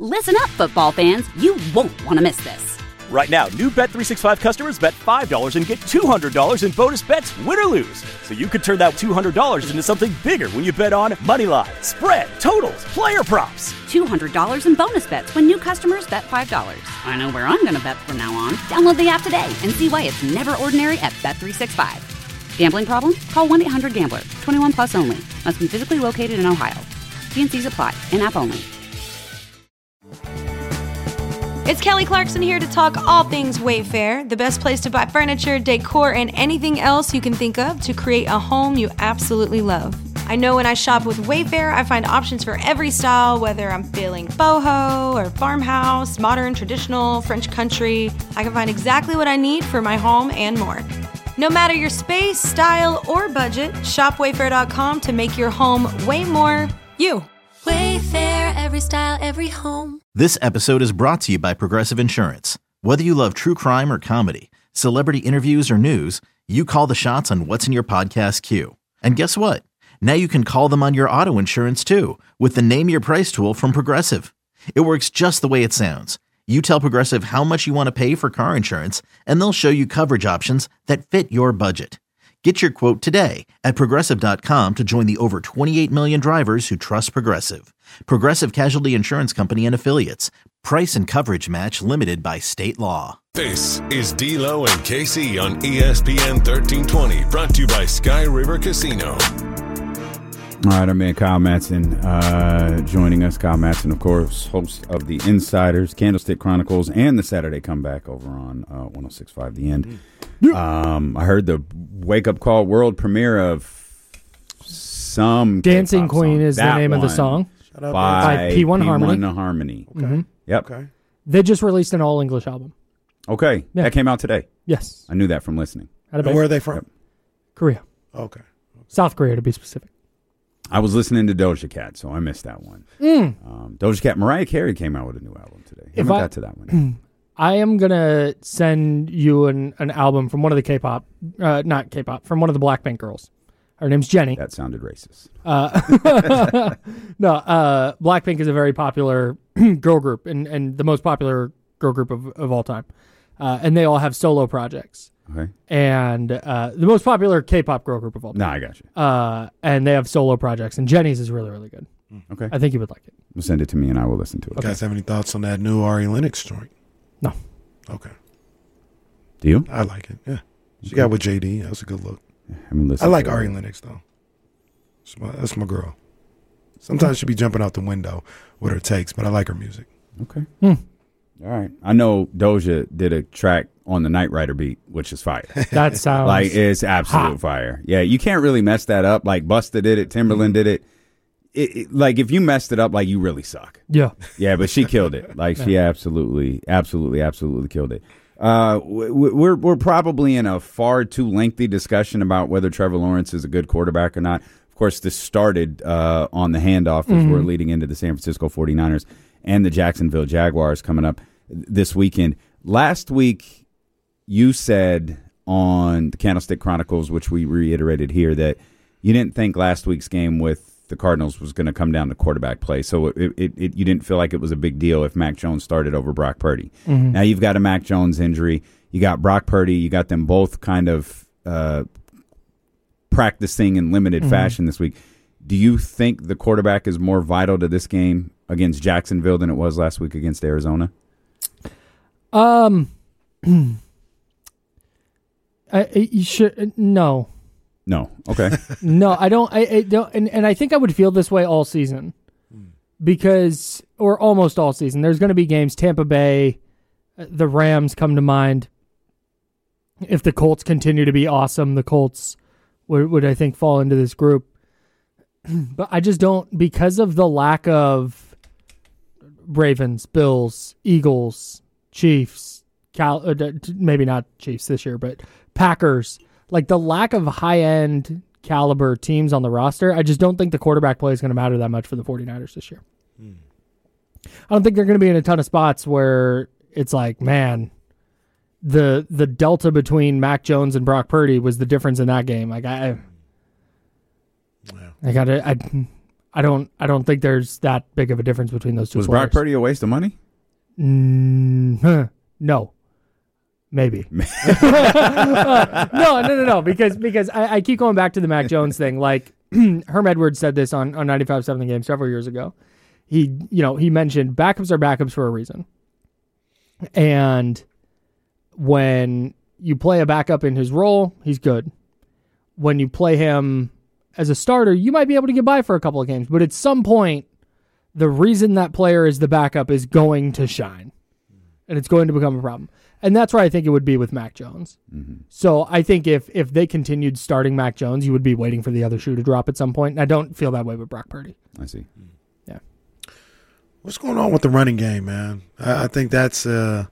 Listen up, football fans. You won't want to miss this. Right now, new Bet365 customers bet $5 and get $200 in bonus bets, win or lose. So you could turn that $200 into something bigger when you bet on money line, spread, totals, player props. $200 in bonus bets when new customers bet $5. I know where I'm going to bet from now on. Download the app today and see why it's never ordinary at Bet365. Gambling problem? Call 1-800-GAMBLER. 21 plus only. Must be physically located in Ohio. T&Cs apply. In-app only. It's Kelly Clarkson here to talk all things Wayfair, the best place to buy furniture, decor, and anything else you can think of to create a home you absolutely love. I know when I shop with Wayfair, I find options for every style, whether I'm feeling boho or farmhouse, modern, traditional, French country. I can find exactly what I need for my home and more. No matter your space, style, or budget, shop Wayfair.com to make your home way more you. Wayfair, every style, every home. This episode is brought to you by Progressive Insurance. Whether you love true crime or comedy, celebrity interviews or news, you call the shots on what's in your podcast queue. And guess what? Now you can call them on your auto insurance too with the Name Your Price tool from Progressive. It works just the way it sounds. You tell Progressive how much you want to pay for car insurance, and they'll show you coverage options that fit your budget. Get your quote today at Progressive.com to join the over 28 million drivers who trust Progressive. Progressive Casualty Insurance Company and Affiliates. Price and coverage match limited by state law. This is D-Lo and KC on ESPN 1320, brought to you by Sky River Casino. All right, our man Kyle Madsen joining us. Kyle Madsen, of course, host of The Insiders, Candlestick Chronicles, and the Saturday Comeback over on 106.5 The End. I heard the wake-up call world premiere of some Dancing K-pop Queen song. is the name of the song. By P1 Harmony. Harmony. Okay. Mm-hmm. Yep. Okay. They just released an all-English album. Okay. Yeah. That came out today. Yes. I knew that from listening. And where are they from? Yep. Korea. Okay. South Korea, to be specific. I was listening to Doja Cat, so I missed that one. Doja Cat. Mariah Carey came out with a new album today. Haven't got to that one. I am going to send you an album from one of the K-pop, not K-pop, from one of the Blackpink girls. Her name's Jennie. That sounded racist. No, Blackpink is a very popular girl group and the most popular girl group of all time. And they all have solo projects. Okay. And the most popular K-pop girl group of all time. No, I got you. And they have solo projects. And Jennie's is really, really good. Okay. I think you would like it. Well, send it to me and I will listen to it. You guys have any thoughts on that new Ari Lennox joint? No. Okay. Do you? I like it, yeah. She got with JD. That was a good look. I like Ari Lennox, though. That's my girl. Sometimes she be jumping out the window with her takes, but I like her music. Okay. All right. I know Doja did a track on the Knight Rider beat, which is fire. That sounds like it's absolute hot. fire. Yeah, you can't really mess that up. Like Busta did it, Timberland did it. Like if you messed it up, like you really suck. Yeah. Yeah, but she killed it. Like she absolutely killed it. We're probably in a far too lengthy discussion about whether Trevor Lawrence is a good quarterback or not. Of course, this started on the handoff as we're leading into the San Francisco 49ers and the Jacksonville Jaguars coming up this weekend. Last week, you said on the Candlestick Chronicles, which we reiterated here, that you didn't think last week's game with the Cardinals was going to come down to quarterback play. So you didn't feel like it was a big deal if Mac Jones started over Brock Purdy. Mm-hmm. Now you've got a Mac Jones injury. You got Brock Purdy. You got them both kind of practicing in limited fashion this week. Do you think the quarterback is more vital to this game against Jacksonville than it was last week against Arizona? You should no. No. Okay. No, I don't. I don't, and I think I would feel this way all season, because or almost all season. There's going to be games. Tampa Bay, the Rams come to mind. If the Colts continue to be awesome, the Colts would I think fall into this group. But I just don't, because of the lack of Ravens, Bills, Eagles, Chiefs, maybe not Chiefs this year, but Packers. Like the lack of high-end caliber teams on the roster, I just don't think the quarterback play is going to matter that much for the 49ers this year. I don't think they're going to be in a ton of spots where it's like, man, the delta between Mac Jones and Brock Purdy was the difference in that game. Like I don't think there's that big of a difference between those two Was players. Brock Purdy a waste of money? No. Maybe. No. Because I keep going back to the Mac Jones thing. Like Herm Edwards said this on 95.7 The Game several years ago. He mentioned backups are backups for a reason. And when you play a backup in his role, he's good. When you play him as a starter, you might be able to get by for a couple of games. But at some point, the reason that player is the backup is going to shine. And it's going to become a problem. And that's where I think it would be with Mac Jones. Mm-hmm. So I think if they continued starting Mac Jones, you would be waiting for the other shoe to drop at some point. And I don't feel that way with Brock Purdy. I see. Yeah. What's going on with the running game, man? I think that's a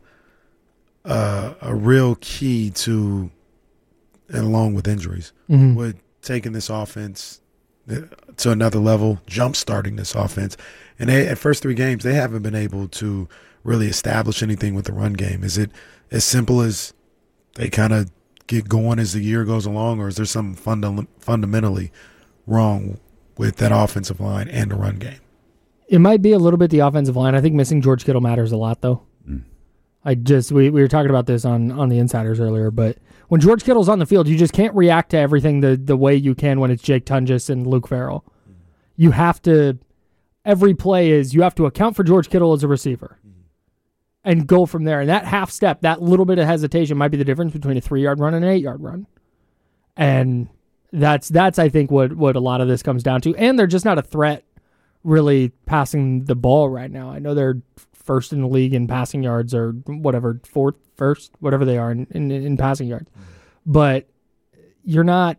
real key to, and along with injuries, with taking this offense to another level, jump-starting this offense. And at first 3 games, they haven't been able to really establish anything with the run game. Is it as simple as they kind of get going as the year goes along, or is there something fundamentally wrong with that offensive line and the run game? It might be a little bit the offensive line. I think missing George Kittle matters a lot, though. We were talking about this on the Insiders earlier, but when George Kittle's on the field, you just can't react to everything the way you can when it's Jake Tunges and Luke Farrell. You have to, every play is, you have to account for George Kittle as a receiver and go from there. And that half step, that little bit of hesitation might be the difference between a 3-yard run and an 8-yard run. And that's I think what a lot of this comes down to. And they're just not a threat really passing the ball right now. I know they're first in the league in passing yards, or whatever, first, whatever they are in passing yards. But you're not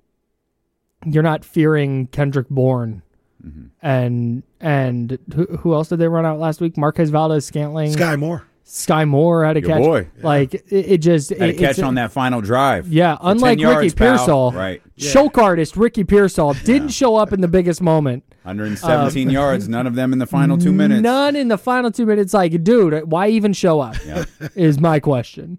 fearing Kendrick Bourne. And who else did they run out last week? Marquez Valdez-Scantling. Sky Moore had a catch. Boy. Like it just had a catch on that final drive. Yeah, unlike Ricky Pearsall, right? Choke artist Ricky Pearsall didn't show up in the biggest moment. 117 yards, none of them in the final 2 minutes. None in the final 2 minutes. Like, dude, why even show up? Is my question.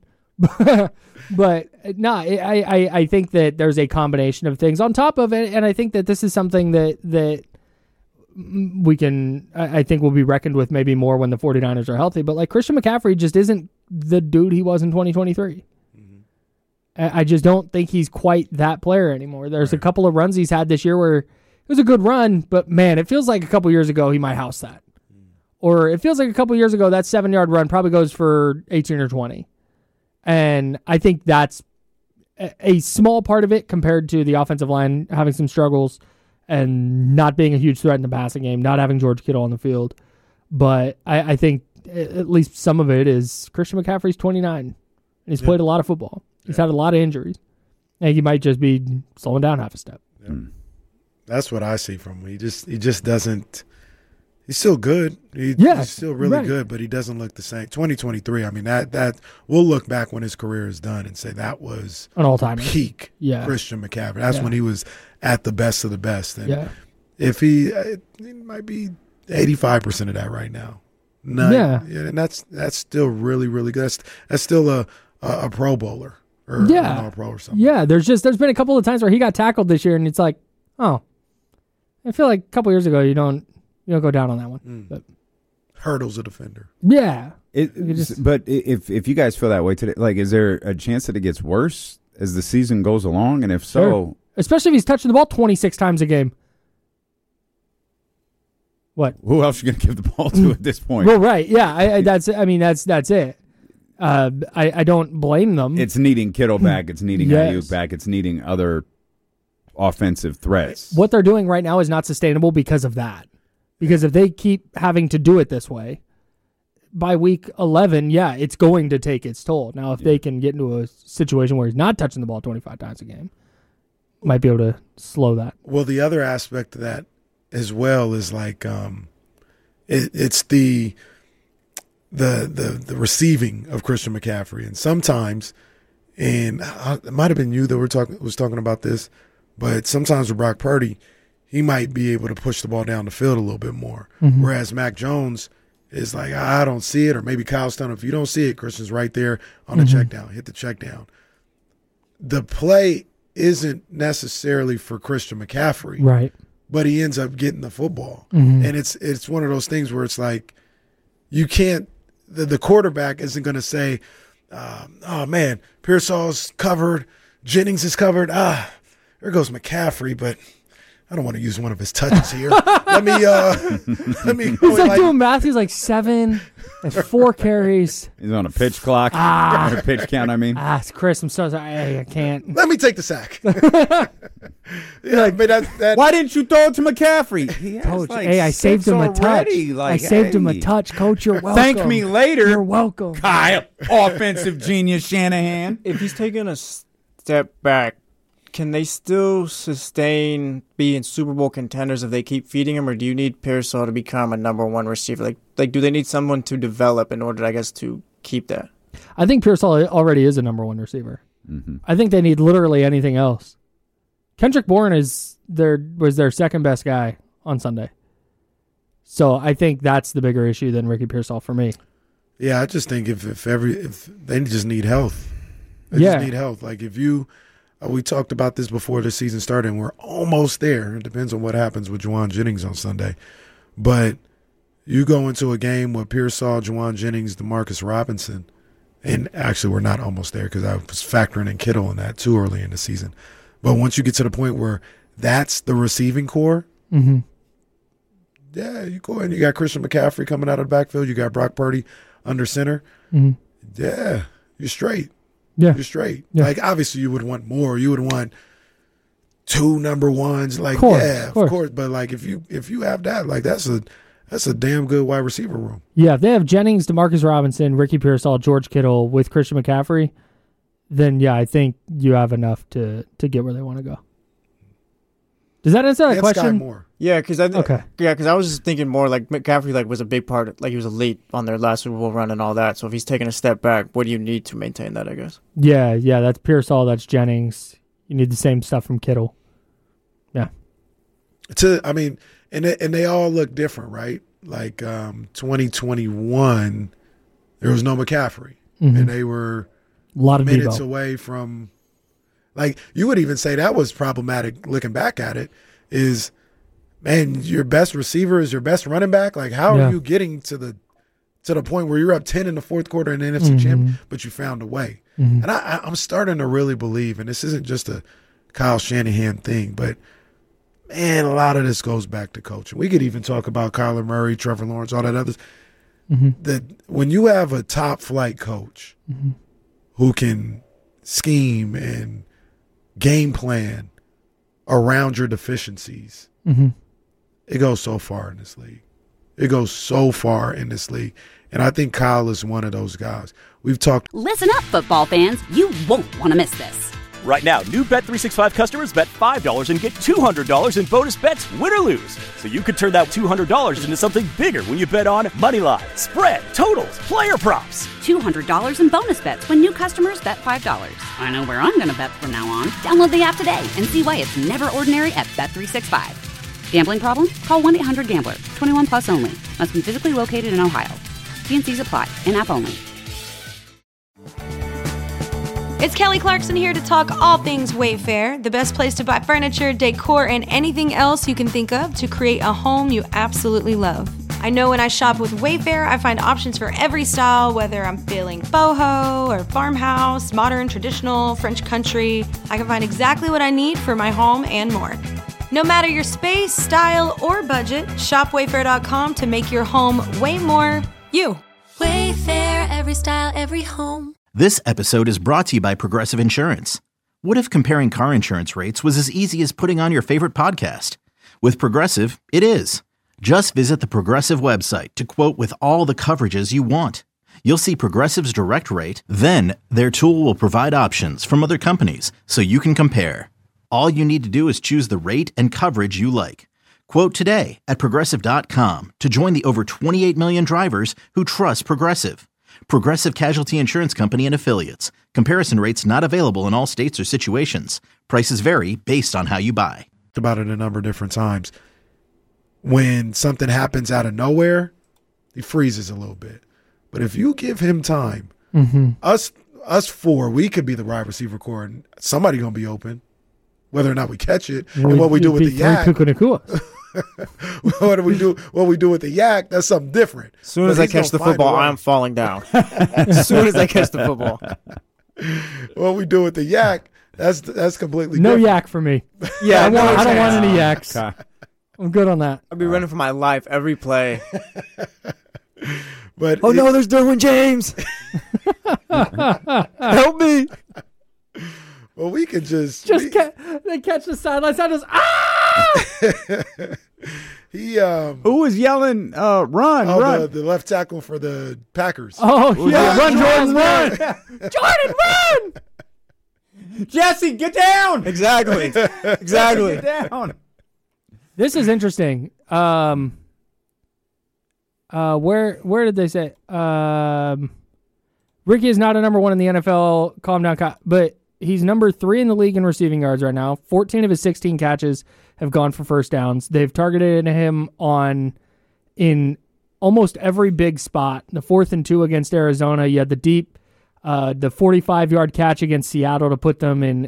But no, I think that there's a combination of things on top of it, and I think that this is something that we can, I think, will be reckoned with maybe more when the 49ers are healthy. But like Christian McCaffrey just isn't the dude he was in 2023. I just don't think he's quite that player anymore. There's a couple of runs he's had this year where it was a good run, but man, it feels like a couple years ago he might house that. Or it feels like a couple years ago that 7-yard run probably goes for 18 or 20. And I think that's a small part of it compared to the offensive line having some struggles and not being a huge threat in the passing game, not having George Kittle on the field. But I think at least some of it is Christian McCaffrey's 29, and he's played a lot of football. He's had a lot of injuries. And he might just be slowing down half a step. That's what I see from him. He just doesn't. He's still good. He's still really good, but he doesn't look the same. 2023. I mean, that we'll look back when his career is done and say that was an all-time peak. Christian McCaffrey. That's when he was at the best of the best. And if he might be 85% of that right now. And that's still really, really good. That's still a Pro Bowler or an All-Pro or something. Yeah, there's been a couple of times where he got tackled this year, and it's like, oh, I feel like a couple years ago you don't go down on that one. But hurdles a defender. Yeah. But if you guys feel that way today, like, is there a chance that it gets worse as the season goes along? And if so, especially if he's touching the ball 26 times a game. What? Who else are you going to give the ball to at this point? Well, right. Yeah. That's it. I don't blame them. It's needing Kittle back. It's needing Ayuk back. It's needing other offensive threats. What they're doing right now is not sustainable because of that. Because if they keep having to do it this way, by week 11, it's going to take its toll. Now, if they can get into a situation where he's not touching the ball 25 times a game, might be able to slow that. Well, the other aspect of that as well is like it's the receiving of Christian McCaffrey, and sometimes, and it might have been you that was talking about this, but sometimes with Brock Purdy, he might be able to push the ball down the field a little bit more. Whereas Mac Jones is like, I don't see it, or maybe Kyle Stone, if you don't see it, Christian's right there on the check down. Hit the check down. The play isn't necessarily for Christian McCaffrey. Right. but he ends up getting the football. And it's one of those things where it's like you can't – the quarterback isn't going to say, oh, man, Pearsall's covered, Jennings is covered. There goes McCaffrey, but I don't want to use one of his touches here. let me He's like doing math. He's like 7 and 4 carries. He's on a pitch clock. Or a pitch count, I mean. It's Chris. I'm so sorry. I can't. Let me take the sack. Why didn't you throw it to McCaffrey? Coach, I saved him a touch. I saved him a touch, Coach. You're welcome. Thank me later. You're welcome. Kyle, offensive genius Shanahan. If he's taking a step back, can they still sustain being Super Bowl contenders if they keep feeding him, or do you need Pearsall to become a number 1 receiver? Like, do they need someone to develop in order, I guess, to keep that? I think Pearsall already is a number 1 receiver. I think they need literally anything else. Kendrick Bourne was their second best guy on Sunday. So I think that's the bigger issue than Ricky Pearsall for me. Yeah, I just think if they just need health. They just need health. Like if you we talked about this before the season started, and we're almost there. It depends on what happens with Jauan Jennings on Sunday. But you go into a game with Pearsall, Jauan Jennings, DeMarcus Robinson, and actually we're not almost there because I was factoring in Kittle in that too early in the season. But once you get to the point where that's the receiving core, yeah, you go and you got Christian McCaffrey coming out of the backfield. You got Brock Purdy under center. Yeah, you're straight. Yeah. You're straight. Yeah. Like, obviously, you would want more. You would want 2 number 1s. Like, of course. But, like, if you have that, like, that's a damn good wide receiver room. Yeah, if they have Jennings, DeMarcus Robinson, Ricky Pearsall, George Kittle with Christian McCaffrey, then, yeah, I think you have enough to get where they want to go. Does that answer that question? Sky Moore. Yeah, because I was just thinking more like McCaffrey was a big part. Like he was elite on their last Super Bowl run and all that. So if he's taking a step back, what do you need to maintain that? I guess. Yeah, that's Pearsall. That's Jennings. You need the same stuff from Kittle. Yeah. And they all look different, right? Like 2021, there was no McCaffrey, and they were a lot of minutes Debo away from. Like, you would even say that was problematic looking back at it is, man, your best receiver is your best running back. Like, how are you getting to the point where you're up 10 in the fourth quarter in the NFC Championship, but you found a way? And I'm starting to really believe, and this isn't just a Kyle Shanahan thing, but, man, a lot of this goes back to coaching. We could even talk about Kyler Murray, Trevor Lawrence, all that others. That when you have a top-flight coach who can scheme and game plan around your deficiencies, it goes so far in this league. It goes so far in this league. And I think Kyle is one of those guys. We've talked. Listen up, football fans. You won't want to miss this. Right now, new Bet365 customers bet $5 and get $200 in bonus bets, win or lose. So you could turn that $200 into something bigger when you bet on moneyline, spread, totals, player props. $200 in bonus bets when new customers bet $5. I know where I'm going to bet from now on. Download the app today and see why it's never ordinary at Bet365. Gambling problem? Call 1-800-GAMBLER. 21 plus only. Must be physically located in Ohio. T&Cs apply. In-app only. It's Kelly Clarkson here to talk all things Wayfair, the best place to buy furniture, decor, and anything else you can think of to create a home you absolutely love. I know when I shop with Wayfair, I find options for every style, whether I'm feeling boho or farmhouse, modern, traditional, French country. I can find exactly what I need for my home and more. No matter your space, style, or budget, shop Wayfair.com to make your home way more you. Wayfair, every style, every home. This episode is brought to you by Progressive Insurance. What if comparing car insurance rates was as easy as putting on your favorite podcast? With Progressive, it is. Just visit the Progressive website to quote with all the coverages you want. You'll see Progressive's direct rate, then their tool will provide options from other companies so you can compare. All you need to do is choose the rate and coverage you like. Quote today at Progressive.com to join the over 28 million drivers who trust Progressive. Progressive Casualty Insurance Company and Affiliates. Comparison rates not available in all states or situations. Prices vary based on how you buy. About it a number of different times. When something happens out of nowhere, he freezes a little bit. But if you give him time, us four, we could be the wide receiver core, and somebody going to be open. whether or not we catch it, and what we do with the yak. What we do with the yak, that's something different. As soon as I catch the football, I'm falling down. As soon as I catch the football. What we do with the yak, that's completely no different. Yak for me. Yeah, I don't want any yaks. I'm good on that. I'll be running for my life every play. But no, there's Derwin James. Help me. Well, we could they catch the sideline. Just Who was yelling? Run! The left tackle for the Packers. Oh yeah, run, Jordan, run! Jordan, run! Jesse, get down! Exactly. Get down. This is interesting. Where did they say? Ricky is not a number one in the NFL. Calm down, but he's number 3 in the league in receiving yards right now. 14 of his 16 catches have gone for first downs. They've targeted him in almost every big spot. The 4th and 2 against Arizona. You had the deep, the 45-yard catch against Seattle to put them in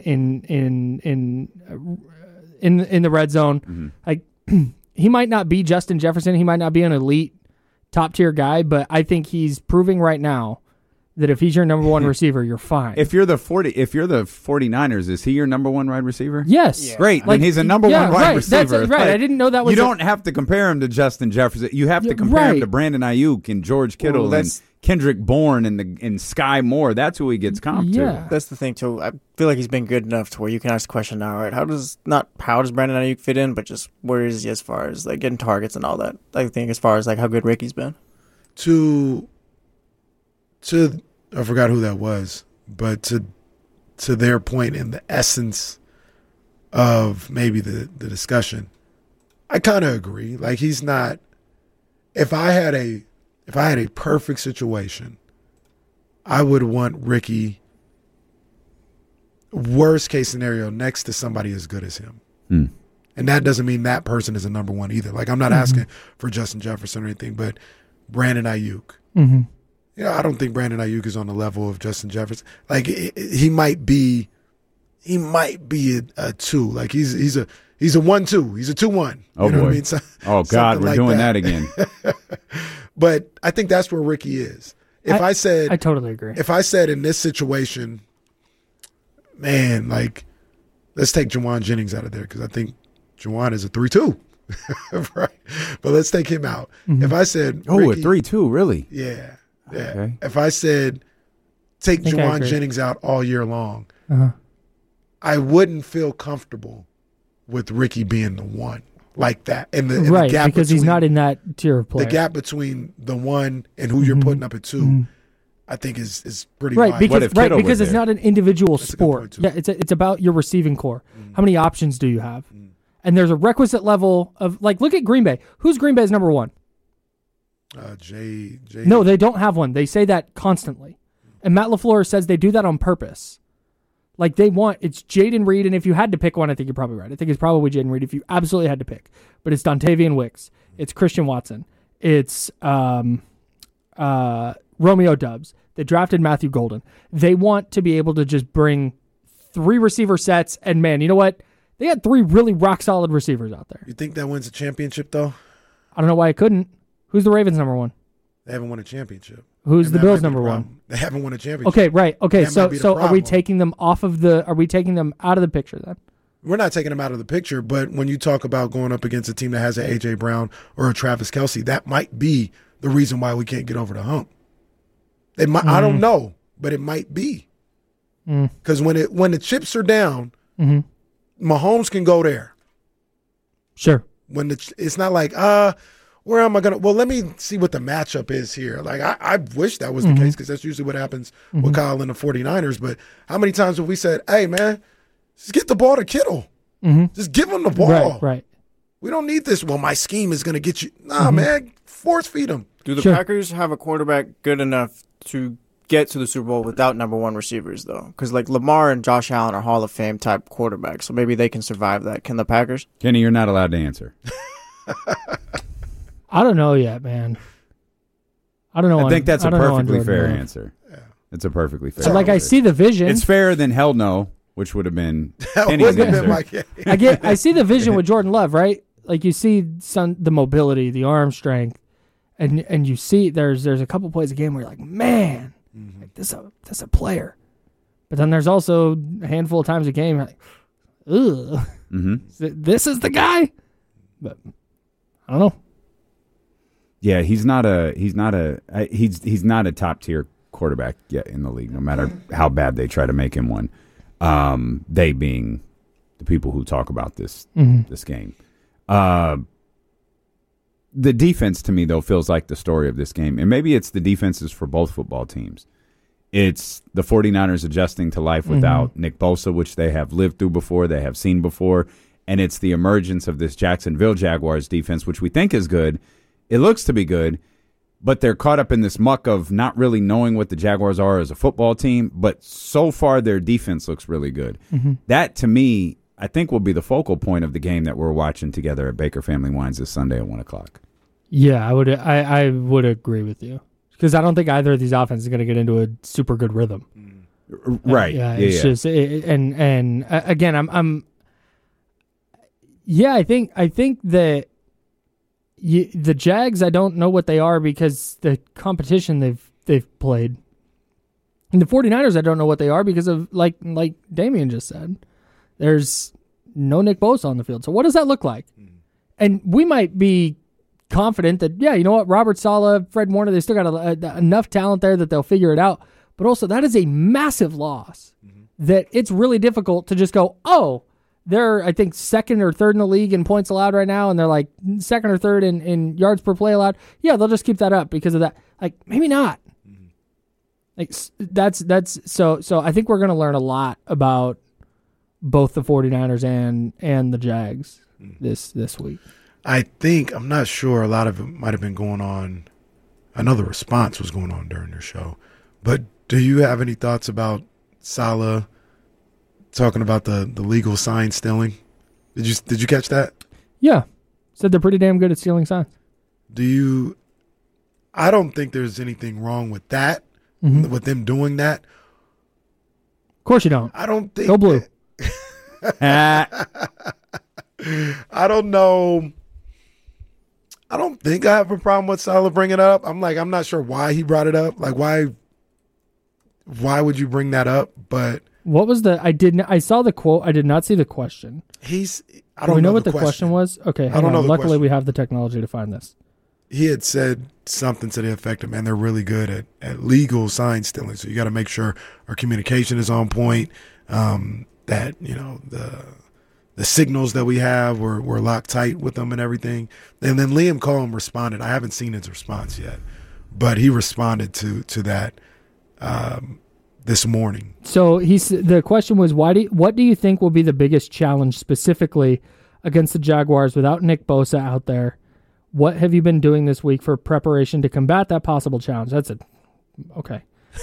the red zone. Mm-hmm. Like he might not be Justin Jefferson. He might not be an elite top-tier guy, but I think he's proving right now that if he's your number one receiver, you're fine. If you're the 49ers, is he your number one wide receiver? Yes. Yeah. Great. Then he's a number one wide receiver. That's right. I didn't know that was. You don't have to compare him to Justin Jefferson. You have to compare him to Brandon Ayuk and George Kittle and Kendrick Bourne and Sky Moore. That's who he gets comped to. That's the thing too. I feel like he's been good enough to where you can ask the question now, right? How does Brandon Ayuk fit in, but just where is he as far as like getting targets and all that? I think as far as like how good Ricky's been. To I forgot who that was, but to their point in the essence of maybe the discussion, I kind of agree. Like he's not. If I had a perfect situation, I would want Ricky, worst case scenario, next to somebody as good as him. And that doesn't mean that person is a number one either. Like I'm not asking for Justin Jefferson or anything, but Brandon Ayuk. Mm-hmm. I don't think Brandon Ayuk is on the level of Justin Jefferson. Like he might be a 2. Like he's a 1-2. He's a 2-1. Oh, boy. What I mean? Oh God, we're doing that again. But I think that's where Ricky is. I totally agree. If I said in this situation, man, like let's take Jawan Jennings out of there because I think Jawan is a 3-2. Right. But let's take him out. Mm-hmm. If I said Ricky, a 3-2, really? Yeah. Okay. If I said take Jawan Jennings out all year long, I wouldn't feel comfortable with Ricky being the 1 like that. And the gap because he's not in that tier of player. The gap between the 1 and who you're putting up at 2, I think is pretty wide. Because it's not an individual sport. Yeah, it's about your receiving core. How many options do you have? And there's a requisite level of like look at Green Bay. Who's Green Bay's number 1? Jay. No, they don't have one. They say that constantly. And Matt LaFleur says they do that on purpose. Like it's Jaden Reed, and if you had to pick one, I think you're probably right. I think it's probably Jaden Reed if you absolutely had to pick. But it's Dontavian Wicks. It's Christian Watson. It's Romeo Doubs. They drafted Matthew Golden. They want to be able to just bring 3 receiver sets, and man, you know what? They had 3 really rock-solid receivers out there. You think that wins a championship, though? I don't know why it couldn't. Who's the Ravens' number 1? They haven't won a championship. Who's the Bills' number 1? They haven't won a championship. Okay, right. Okay, so are we taking them out of the picture then? We're not taking them out of the picture, but when you talk about going up against a team that has an A.J. Brown or a Travis Kelce, that might be the reason why we can't get over the hump. It might, I don't know, but it might be. Because when the chips are down, Mahomes can go there. Sure. When it's not like, where am I going to? Well, let me see what the matchup is here. Like, I wish that was the case because that's usually what happens with Kyle and the 49ers. But how many times have we said, hey, man, just get the ball to Kittle. Just give him the ball. Right. We don't need this. Well, my scheme is going to get you. Nah, man, force feed him. Do the Packers have a quarterback good enough to get to the Super Bowl without number 1 receivers, though? Because, like, Lamar and Josh Allen are Hall of Fame type quarterbacks, so maybe they can survive that. Can the Packers? Kenny, you're not allowed to answer. I don't know yet, man. I don't know. I think that's a perfectly fair answer. Yeah. It's a perfectly fair answer. Like, I see the vision. It's fairer than hell no. which would have been That Penny's would have been answer. my game. I see the vision with Jordan Love, right? Like you see the mobility, the arm strength, and you see there's a couple plays a game where you're like, man, like this is a player. But then there's also a handful of times a game like, ugh, this is the guy. But I don't know. Yeah, he's not a top tier quarterback yet in the league. No matter how bad they try to make him one, they being the people who talk about this game. The defense to me though feels like the story of this game, and maybe it's the defenses for both football teams. It's the 49ers adjusting to life without Nick Bosa, which they have lived through before, they have seen before, and it's the emergence of this Jacksonville Jaguars defense, which we think is good. It looks to be good, but they're caught up in this muck of not really knowing what the Jaguars are as a football team, but so far their defense looks really good. That, to me, I think will be the focal point of the game that we're watching together at Baker Family Wines this Sunday at 1 o'clock. Yeah, I would agree with you. Because I don't think either of these offenses are going to get into a super good rhythm. Right. It's just and again, I think that the Jags, I don't know what they are because the competition they've played. And the 49ers, I don't know what they are because of like Damian just said. There's no Nick Bosa on the field. So what does that look like? And we might be confident that, yeah, you know what, Robert Saleh, Fred Warner, they still got enough talent there that they'll figure it out. But also, that is a massive loss that it's really difficult to just go, oh, they're, I think, second or third in the league in points allowed right now, and they're like second or third in yards per play allowed. Yeah, they'll just keep that up because of that. Like, maybe not. Like, that's so I think we're going to learn a lot about both the 49ers and the Jags this week. I think, I'm not sure, a lot of it might have been going on. I know the response was going on during their show. But do you have any thoughts about Saleh talking about the legal sign stealing? Did you catch that? Yeah. Said they're pretty damn good at stealing signs. I don't think there's anything wrong with that, with them doing that. Of course you don't. I don't think. Go blue. I don't know. I don't think I have a problem with Saleh bringing it up. I'm not sure why he brought it up. Like, why would you bring that up? But what was I saw the quote. I did not see the question. I don't know what the question was. Okay, I don't know. Luckily, we have the technology to find this. He had said something to the effect of, man, they're really good at legal sign stealing. So you got to make sure our communication is on point. That, you know, the signals that we have, we're locked tight with them and everything. And then Liam Cohen responded. I haven't seen his response yet, but he responded to that this morning. So the question was, what do you think will be the biggest challenge specifically against the Jaguars without Nick Bosa out there? What have you been doing this week for preparation to combat that possible challenge? That's it. Okay.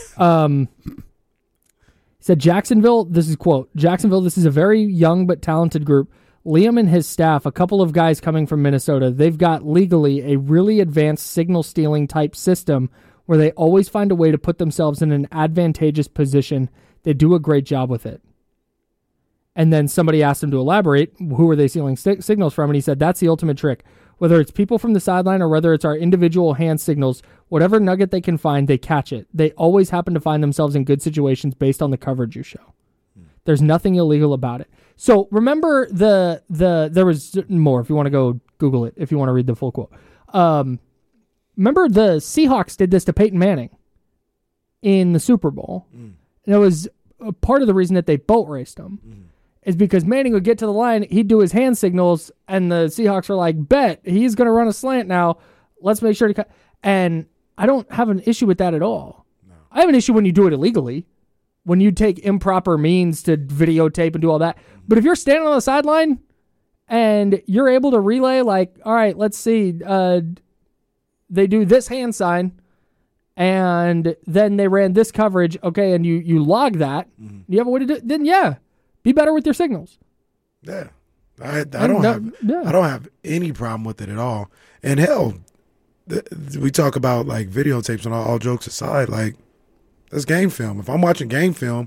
He said, Jacksonville, this is quote, Jacksonville, this is a very young but talented group. Liam and his staff, a couple of guys coming from Minnesota, they've got legally a really advanced signal stealing type system where they always find a way to put themselves in an advantageous position. They do a great job with it. And then somebody asked him to elaborate, who are they stealing signals from? And he said, that's the ultimate trick. Whether it's people from the sideline or whether it's our individual hand signals, whatever nugget they can find, they catch it. They always happen to find themselves in good situations based on the coverage you show. There's nothing illegal about it. So remember there was more if you want to go Google it, if you want to read the full quote. Remember the Seahawks did this to Peyton Manning in the Super Bowl. And it was a part of the reason that they boat raced him. Is because Manning would get to the line, he'd do his hand signals, and the Seahawks were like, bet, he's going to run a slant now. Let's make sure to cut. And I don't have an issue with that at all. No. I have an issue when you do it illegally, when you take improper means to videotape and do all that. But if you're standing on the sideline and you're able to relay, like, all right, let's see, they do this hand sign, and then they ran this coverage, okay, and you log that, you have a way to do it, then yeah. Be better with your signals. Yeah. I don't have any problem with it at all. And hell, we talk about like videotapes and all jokes aside, like that's game film. If I'm watching game film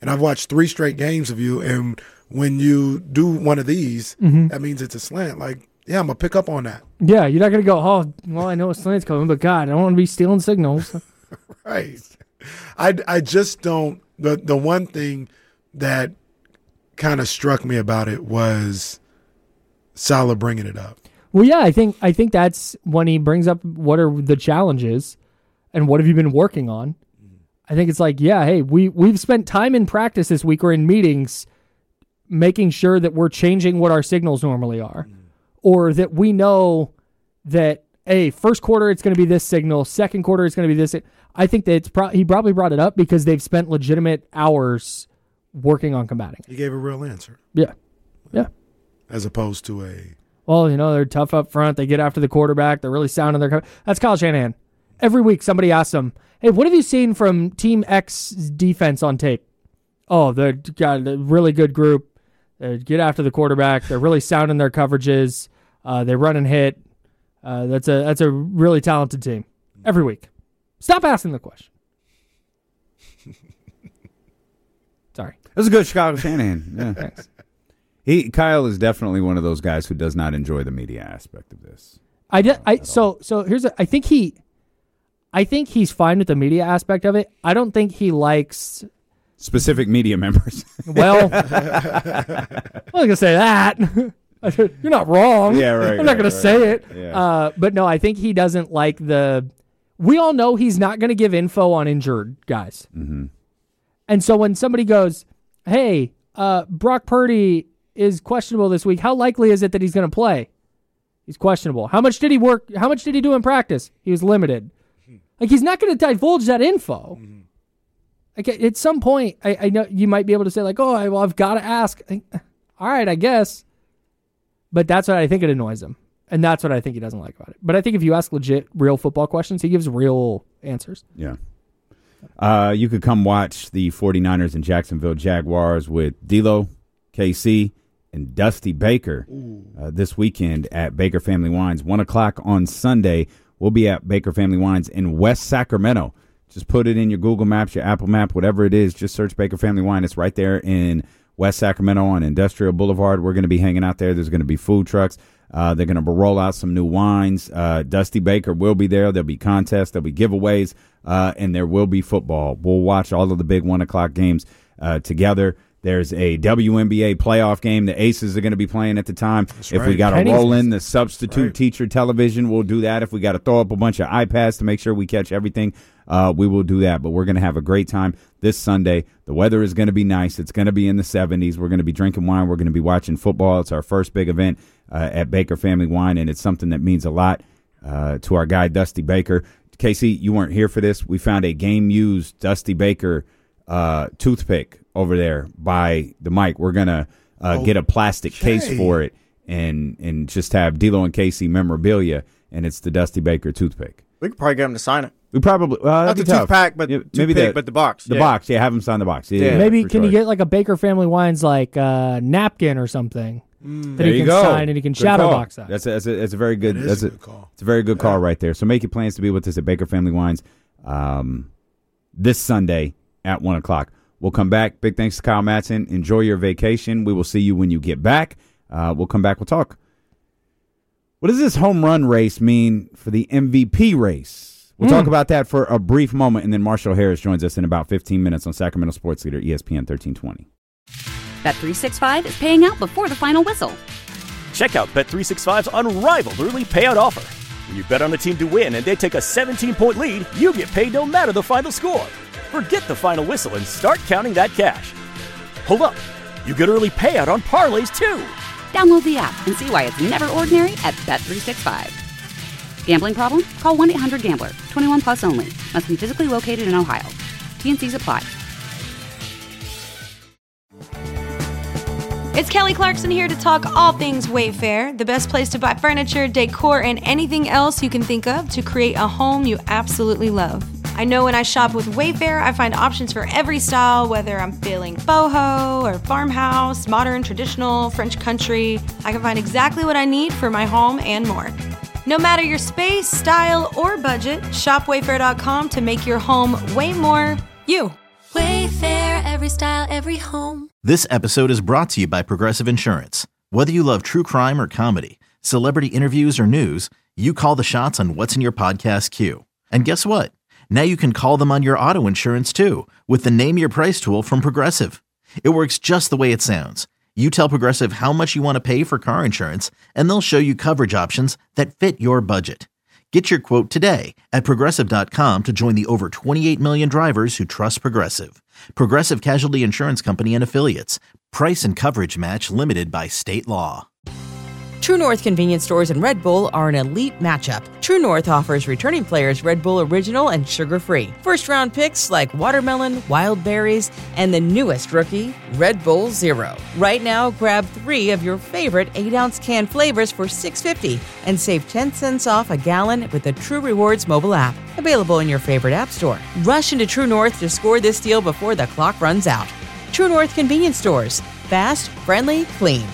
And I've watched 3 straight games of you, and when you do one of these, that means it's a slant. Like, yeah, I'm going to pick up on that. Yeah, you're not going to go, oh, well, I know a slant's coming, but God, I don't want to be stealing signals. Right. I just don't. The one thing that kind of struck me about it was Saleh bringing it up. Well, yeah, I think that's when he brings up what are the challenges and what have you been working on. I think it's like, yeah, hey, we've spent time in practice this week or in meetings making sure that we're changing what our signals normally are, or that we know that, hey, first quarter it's going to be this signal, second quarter it's going to be this. I think that he probably brought it up because they've spent legitimate hours working on combating. He gave a real answer. Yeah. As opposed to well, they're tough up front. They get after the quarterback. They're really sound in their That's Kyle Shanahan. Every week somebody asks him, hey, what have you seen from Team X defense on tape? Oh, they've got a really good group. They get after the quarterback. They're really sound in their coverages. They run and hit. That's a really talented team. Every week. Stop asking the question. Sorry. That was a good Chicago Shanahan. Yeah. Thanks. Kyle is definitely one of those guys who does not enjoy the media aspect of this. So here's I think he's fine with the media aspect of it. I don't think he likes specific media members. Well, I'm not gonna say that. You're not wrong. Yeah, right. I'm not gonna say it. Yeah. But no, I think he doesn't like we all know he's not gonna give info on injured guys. Mm-hmm. And so when somebody goes, hey, Brock Purdy is questionable this week, how likely is it that he's going to play? He's questionable. How much did he work? How much did he do in practice? He was limited. Like, he's not going to divulge that info. Like, at some point, I know you might be able to say, like, oh, I've got to ask. All right, I guess. But that's what I think it annoys him. And that's what I think he doesn't like about it. But I think if you ask legit, real football questions, he gives real answers. Yeah. You could come watch the 49ers and Jacksonville Jaguars with D'Lo, KC, and Dusty Baker this weekend at Baker Family Wines. 1 o'clock on Sunday, we'll be at Baker Family Wines in West Sacramento. Just put it in your Google Maps, your Apple Map, whatever it is. Just search Baker Family Wine. It's right there in West Sacramento on Industrial Boulevard. We're going to be hanging out there. There's going to be food trucks. They're going to roll out some new wines. Dusty Baker will be there. There'll be contests. There'll be giveaways. And there will be football. We'll watch all of the big 1 o'clock games together. There's a WNBA playoff game. The Aces are going to be playing at the time. If we got to roll in the substitute teacher television, we'll do that. If we got to throw up a bunch of iPads to make sure we catch everything, we will do that. But we're going to have a great time this Sunday. The weather is going to be nice. It's going to be in the 70s. We're going to be drinking wine. We're going to be watching football. It's our first big event at Baker Family Wine, and it's something that means a lot to our guy, Dusty Baker. Casey, you weren't here for this. We found a game-used Dusty Baker toothpick over there by the mic. We're going to get a plastic case for it and just have D'Lo and Casey memorabilia, and it's the Dusty Baker toothpick. We could probably get him to sign it. We probably not the toothpack, but but the box. The box, have him sign the box. Yeah, maybe can you get like a Baker Family Wines like napkin or something that he can sign and he can shadow box that. That's a very good. That's a good call. It's a very good call right there. So make your plans to be with us at Baker Family Wines this Sunday at 1 o'clock. We'll come back. Big thanks to Kyle Madsen. Enjoy your vacation. We will see you when you get back. We'll come back. We'll talk. What does this home run race mean for the MVP race? We'll talk about that for a brief moment, and then Marshall Harris joins us in about 15 minutes on Sacramento Sports Leader ESPN 1320. Bet365 is paying out before the final whistle. Check out Bet365's unrivaled early payout offer. When you bet on a team to win and they take a 17-point lead, you get paid no matter the final score. Forget the final whistle and start counting that cash. Hold up. You get early payout on parlays, too. Download the app and see why it's never ordinary at Bet365. Gambling problem? Call 1-800-GAMBLER. 21 plus only. Must be physically located in Ohio. T&Cs apply. It's Kelly Clarkson here to talk all things Wayfair, the best place to buy furniture, decor, and anything else you can think of to create a home you absolutely love. I know when I shop with Wayfair, I find options for every style, whether I'm feeling boho or farmhouse, modern, traditional, French country. I can find exactly what I need for my home and more. No matter your space, style, or budget, shop Wayfair.com to make your home way more you. Wayfair, every style, every home. This episode is brought to you by Progressive Insurance. Whether you love true crime or comedy, celebrity interviews or news, you call the shots on what's in your podcast queue. And guess what? Now you can call them on your auto insurance too with the Name Your Price tool from Progressive. It works just the way it sounds. You tell Progressive how much you want to pay for car insurance, and they'll show you coverage options that fit your budget. Get your quote today at Progressive.com to join the over 28 million drivers who trust Progressive. Progressive Casualty Insurance Company and Affiliates. Price and coverage match limited by state law. True North convenience stores and Red Bull are an elite matchup. True North offers returning players Red Bull Original and sugar-free. First-round picks like watermelon, wild berries, and the newest rookie, Red Bull Zero. Right now, grab 3 of your favorite 8-ounce can flavors for $6.50 and save 10 cents off a gallon with the True Rewards mobile app. Available in your favorite app store. Rush into True North to score this deal before the clock runs out. True North convenience stores. Fast, friendly, clean.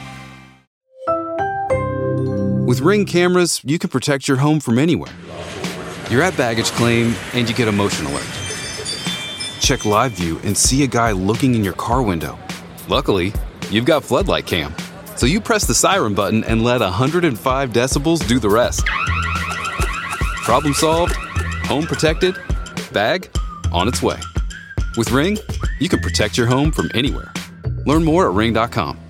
With Ring cameras, you can protect your home from anywhere. You're at baggage claim, and you get a motion alert. Check live view and see a guy looking in your car window. Luckily, you've got Floodlight Cam, so you press the siren button and let 105 decibels do the rest. Problem solved, home protected, bag on its way. With Ring, you can protect your home from anywhere. Learn more at ring.com.